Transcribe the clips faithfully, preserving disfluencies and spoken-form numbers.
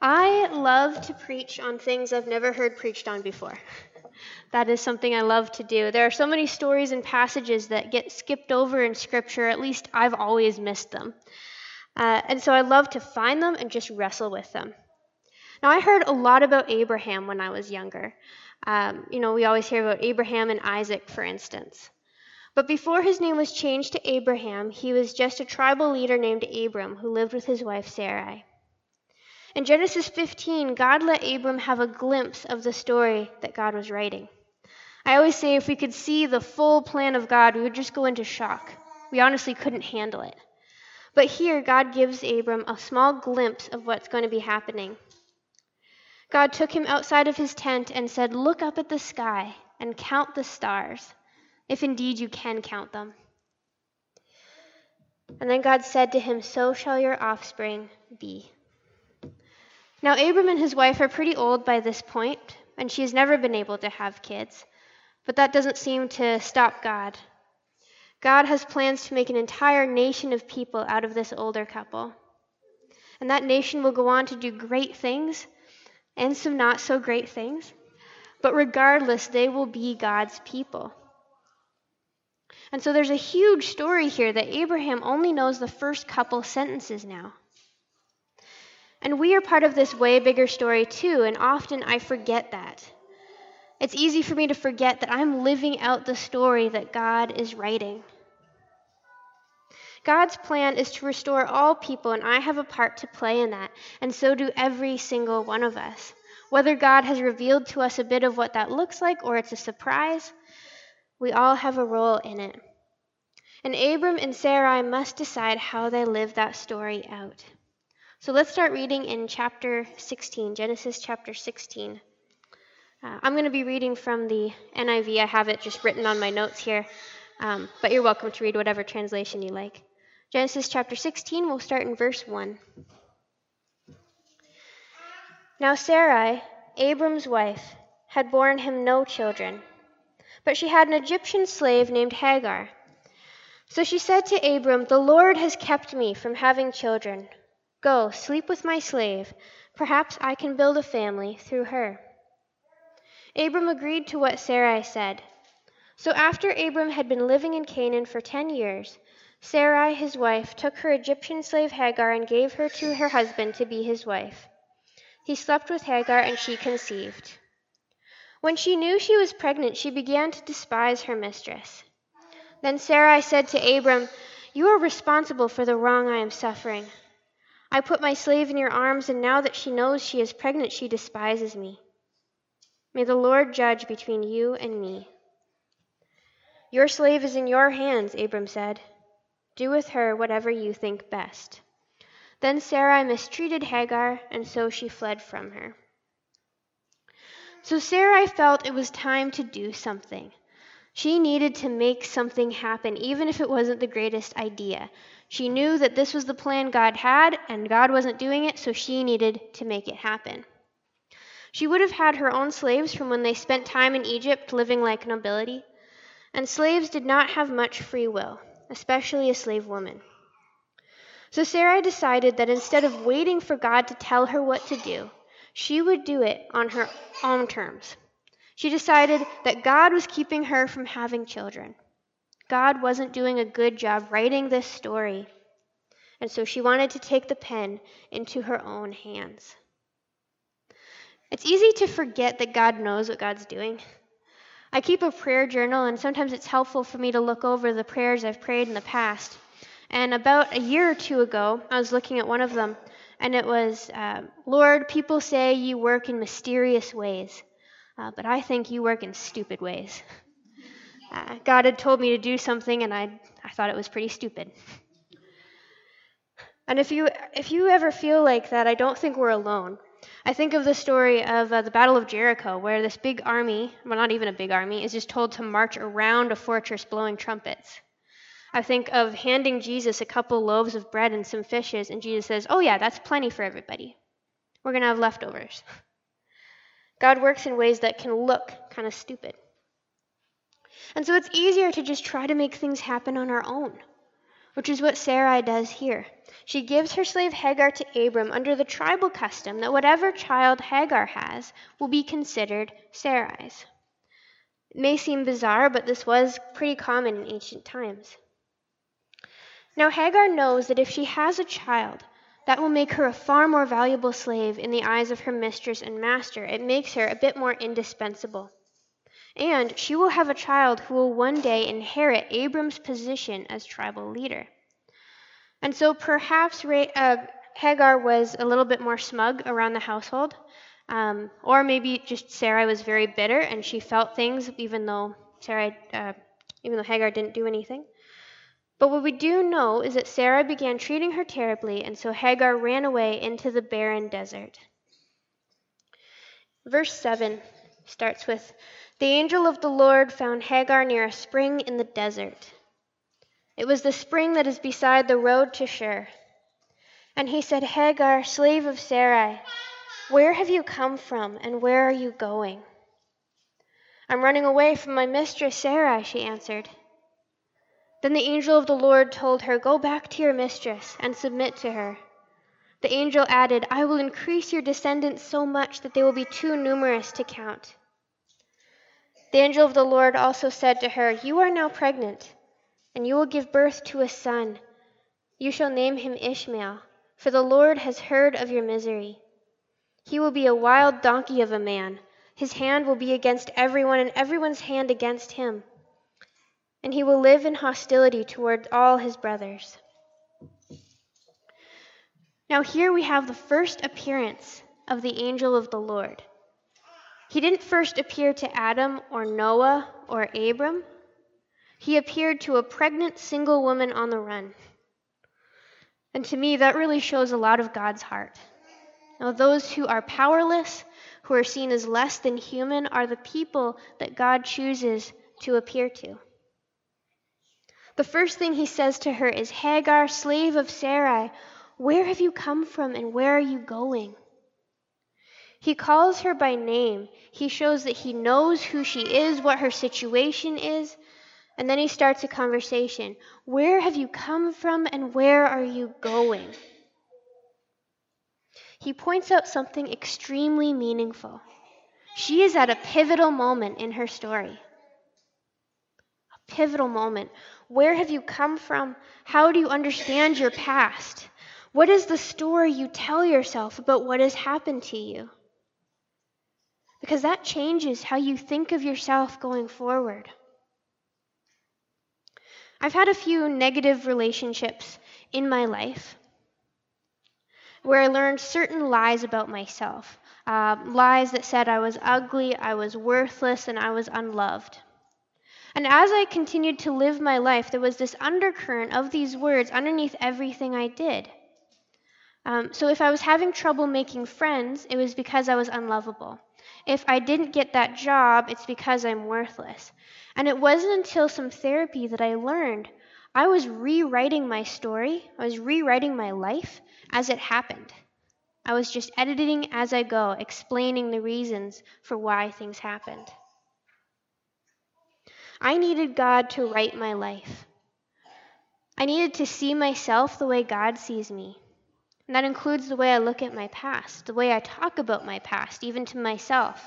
I love to preach on things I've never heard preached on before. That is something I love to do. There are so many stories and passages that get skipped over in Scripture, at least I've always missed them. Uh, and so I love to find them and just wrestle with them. Now, I heard a lot about Abraham when I was younger. Um, you know, we always hear about Abraham and Isaac, for instance. But before his name was changed to Abraham, he was just a tribal leader named Abram who lived with his wife Sarai. In Genesis fifteen, God let Abram have a glimpse of the story that God was writing. I always say if we could see the full plan of God, we would just go into shock. We honestly couldn't handle it. But here, God gives Abram a small glimpse of what's going to be happening. God took him outside of his tent and said, "Look up at the sky and count the stars, if indeed you can count them." And then God said to him, "So shall your offspring be." Now, Abram and his wife are pretty old by this point, and she has never been able to have kids. But that doesn't seem to stop God. God has plans to make an entire nation of people out of this older couple. And that nation will go on to do great things and some not so great things. But regardless, they will be God's people. And so there's a huge story here that Abraham only knows the first couple sentences now. And we are part of this way bigger story too, and often I forget that. It's easy for me to forget that I'm living out the story that God is writing. God's plan is to restore all people, and I have a part to play in that, and so do every single one of us. Whether God has revealed to us a bit of what that looks like or it's a surprise, we all have a role in it. And Abram and Sarai must decide how they live that story out. So let's start reading in chapter sixteen, Genesis chapter sixteen. Uh, I'm going to be reading from the N I V. I have it just written on my notes here, um, but you're welcome to read whatever translation you like. Genesis chapter sixteen, we'll start in verse one. Now Sarai, Abram's wife, had borne him no children, but she had an Egyptian slave named Hagar. So she said to Abram, "The Lord has kept me from having children. Go, sleep with my slave. Perhaps I can build a family through her." Abram agreed to what Sarai said. So after Abram had been living in Canaan for ten years, Sarai, his wife, took her Egyptian slave Hagar and gave her to her husband to be his wife. He slept with Hagar, and she conceived. When she knew she was pregnant, she began to despise her mistress. Then Sarai said to Abram, "You are responsible for the wrong I am suffering. I put my slave in your arms, and now that she knows she is pregnant, she despises me. May the Lord judge between you and me." "Your slave is in your hands," Abram said. "Do with her whatever you think best." Then Sarai mistreated Hagar, and so she fled from her. So Sarai felt it was time to do something. She needed to make something happen, even if it wasn't the greatest idea. She knew that this was the plan God had, and God wasn't doing it, so she needed to make it happen. She would have had her own slaves from when they spent time in Egypt living like nobility, and slaves did not have much free will, especially a slave woman. So Sarai decided that instead of waiting for God to tell her what to do, she would do it on her own terms. She decided that God was keeping her from having children. God wasn't doing a good job writing this story, and so she wanted to take the pen into her own hands. It's easy to forget that God knows what God's doing. I keep a prayer journal, and sometimes it's helpful for me to look over the prayers I've prayed in the past. And about a year or two ago, I was looking at one of them, and it was, uh, "Lord, people say you work in mysterious ways, uh, but I think you work in stupid ways." Uh, God had told me to do something, and I I thought it was pretty stupid. And if you if you ever feel like that, I don't think we're alone. I think of the story of uh, the Battle of Jericho, where this big army, well, not even a big army, is just told to march around a fortress blowing trumpets. I think of handing Jesus a couple loaves of bread and some fishes, and Jesus says, "Oh yeah, that's plenty for everybody. We're going to have leftovers." God works in ways that can look kind of stupid. And so it's easier to just try to make things happen on our own, which is what Sarai does here. She gives her slave Hagar to Abram under the tribal custom that whatever child Hagar has will be considered Sarai's. It may seem bizarre, but this was pretty common in ancient times. Now Hagar knows that if she has a child, that will make her a far more valuable slave in the eyes of her mistress and master. It makes her a bit more indispensable. And she will have a child who will one day inherit Abram's position as tribal leader. And so perhaps uh, Hagar was a little bit more smug around the household, um, or maybe just Sarai was very bitter and she felt things even though Sarai, uh, even though Hagar didn't do anything. But what we do know is that Sarah began treating her terribly, and so Hagar ran away into the barren desert. Verse seven starts with, "The angel of the Lord found Hagar near a spring in the desert. It was the spring that is beside the road to Shur. And he said, 'Hagar, slave of Sarai, where have you come from, and where are you going?' 'I'm running away from my mistress Sarai,' she answered. Then the angel of the Lord told her, 'Go back to your mistress and submit to her.' The angel added, 'I will increase your descendants so much that they will be too numerous to count.' The angel of the Lord also said to her, 'You are now pregnant, and you will give birth to a son. You shall name him Ishmael, for the Lord has heard of your misery. He will be a wild donkey of a man. His hand will be against everyone, and everyone's hand against him. And he will live in hostility toward all his brothers.'" Now here we have the first appearance of the angel of the Lord. He didn't first appear to Adam or Noah or Abram. He appeared to a pregnant single woman on the run. And to me, that really shows a lot of God's heart. Now, those who are powerless, who are seen as less than human, are the people that God chooses to appear to. The first thing he says to her is, "Hagar, slave of Sarai, where have you come from and where are you going?" He calls her by name. He shows that he knows who she is, what her situation is, and then he starts a conversation. "Where have you come from and where are you going?" He points out something extremely meaningful. She is at a pivotal moment in her story. A pivotal moment. Where have you come from? How do you understand your past? What is the story you tell yourself about what has happened to you? Because that changes how you think of yourself going forward. I've had a few negative relationships in my life where I learned certain lies about myself. Uh, lies that said I was ugly, I was worthless, and I was unloved. And as I continued to live my life, there was this undercurrent of these words underneath everything I did. Um, so if I was having trouble making friends, it was because I was unlovable. If I didn't get that job, it's because I'm worthless. And it wasn't until some therapy that I learned I was rewriting my story, I was rewriting my life as it happened. I was just editing as I go, explaining the reasons for why things happened. I needed God to write my life. I needed to see myself the way God sees me. And that includes the way I look at my past, the way I talk about my past, even to myself.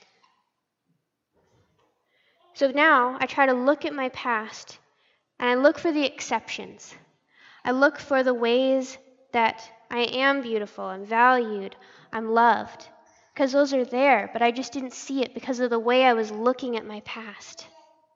So now I try to look at my past, and I look for the exceptions. I look for the ways that I am beautiful, I'm valued, I'm loved. Because those are there, but I just didn't see it because of the way I was looking at my past.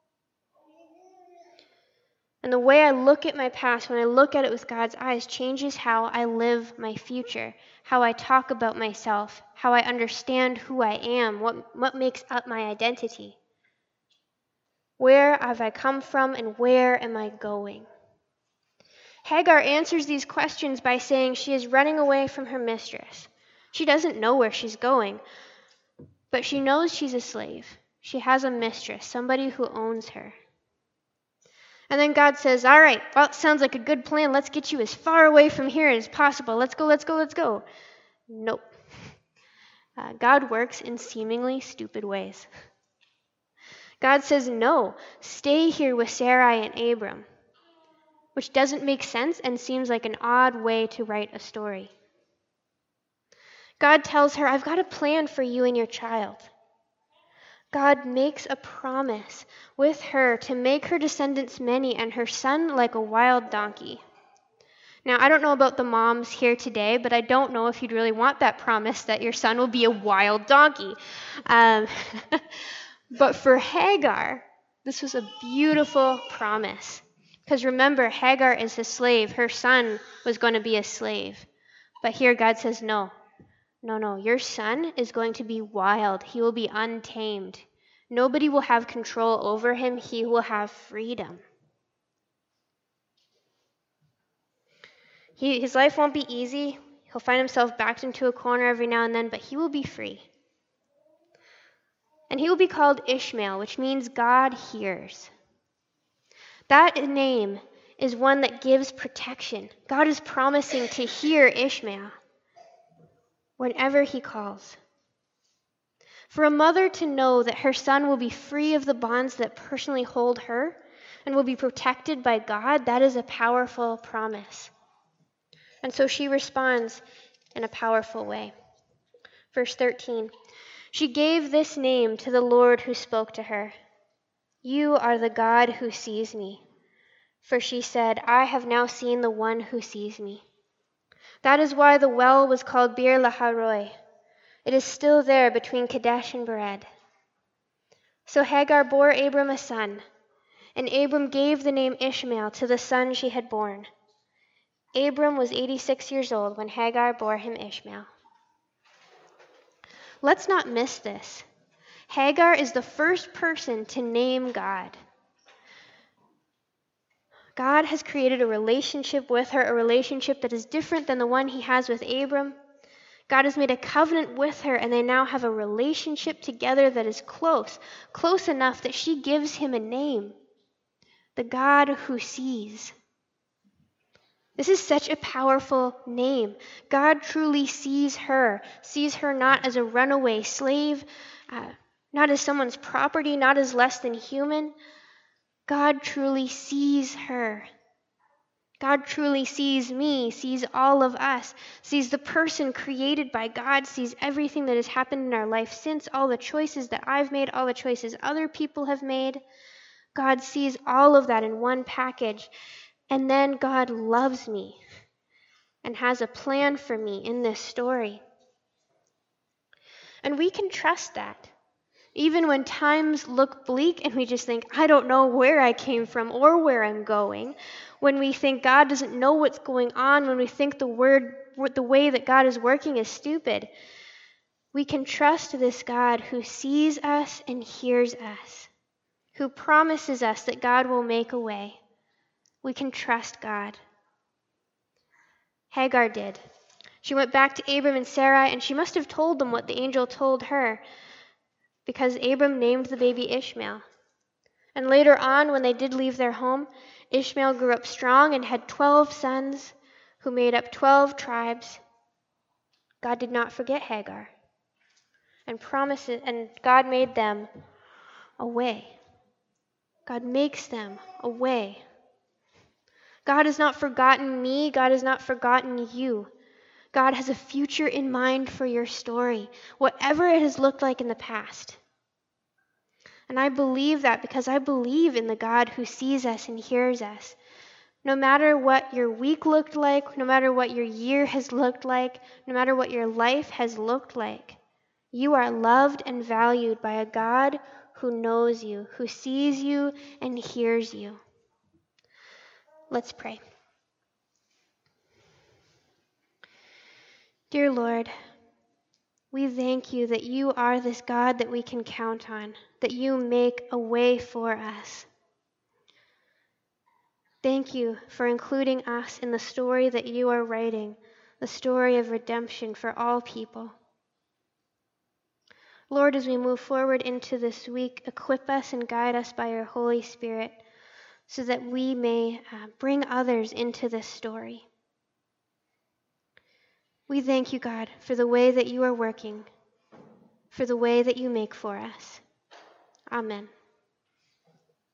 And the way I look at my past, when I look at it with God's eyes, changes how I live my future, how I talk about myself, how I understand who I am, what, what makes up my identity. Where have I come from and where am I going? Hagar answers these questions by saying she is running away from her mistress. She doesn't know where she's going, but she knows she's a slave. She has a mistress, somebody who owns her. And then God says, "All right, well, it sounds like a good plan. Let's get you as far away from here as possible. Let's go, let's go, let's go." Nope. Uh, God works in seemingly stupid ways. God says, "No, stay here with Sarai and Abram." which doesn't make sense and seems like an odd way to write a story. God tells her, I've got a plan for you and your child. God makes a promise with her to make her descendants many and her son like a wild donkey. Now, I don't know about the moms here today, but I don't know if you'd really want that promise that your son will be a wild donkey. Um, but for Hagar, this was a beautiful promise. Because remember, Hagar is a slave. Her son was going to be a slave. But here God says, no, no, no. Your son is going to be wild. He will be untamed. Nobody will have control over him. He will have freedom. He, his life won't be easy. He'll find himself backed into a corner every now and then, but he will be free. And he will be called Ishmael, which means God hears. That name is one that gives protection. God is promising to hear Ishmael whenever he calls. For a mother to know that her son will be free of the bonds that personally hold her and will be protected by God, that is a powerful promise. And so she responds in a powerful way. Verse thirteen, she gave this name to the Lord who spoke to her. You are the God who sees me. For she said, I have now seen the one who sees me. That is why the well was called Bir Laharoi. It is still there between Kadesh and Bered. So Hagar bore Abram a son, and Abram gave the name Ishmael to the son she had born. Abram was eighty-six years old when Hagar bore him Ishmael. Let's not miss this. Hagar is the first person to name God. God has created a relationship with her, a relationship that is different than the one he has with Abram. God has made a covenant with her, and they now have a relationship together that is close, close enough that she gives him a name, the God who sees. This is such a powerful name. God truly sees her, sees her not as a runaway slave, uh, not as someone's property, not as less than human. God truly sees her. God truly sees me, sees all of us, sees the person created by God, sees everything that has happened in our life since, all the choices that I've made, all the choices other people have made. God sees all of that in one package. And then God loves me and has a plan for me in this story. And we can trust that. Even when times look bleak and we just think, I don't know where I came from or where I'm going, when we think God doesn't know what's going on, when we think the word, the way that God is working is stupid, we can trust this God who sees us and hears us, who promises us that God will make a way. We can trust God. Hagar did. She went back to Abram and Sarai, and she must have told them what the angel told her, because Abram named the baby Ishmael. And later on, when they did leave their home, Ishmael grew up strong and had twelve sons who made up twelve tribes. God did not forget Hagar, and promised it, and God made them a way. God makes them a way. God has not forgotten me. God has not forgotten you. God has a future in mind for your story, whatever it has looked like in the past. And I believe that because I believe in the God who sees us and hears us. No matter what your week looked like, no matter what your year has looked like, no matter what your life has looked like, you are loved and valued by a God who knows you, who sees you and hears you. Let's pray. Dear Lord, we thank you that you are this God that we can count on, that you make a way for us. Thank you for including us in the story that you are writing, the story of redemption for all people. Lord, as we move forward into this week, equip us and guide us by your Holy Spirit so that we may uh, bring others into this story. We thank you, God, for the way that you are working, for the way that you make for us. Amen.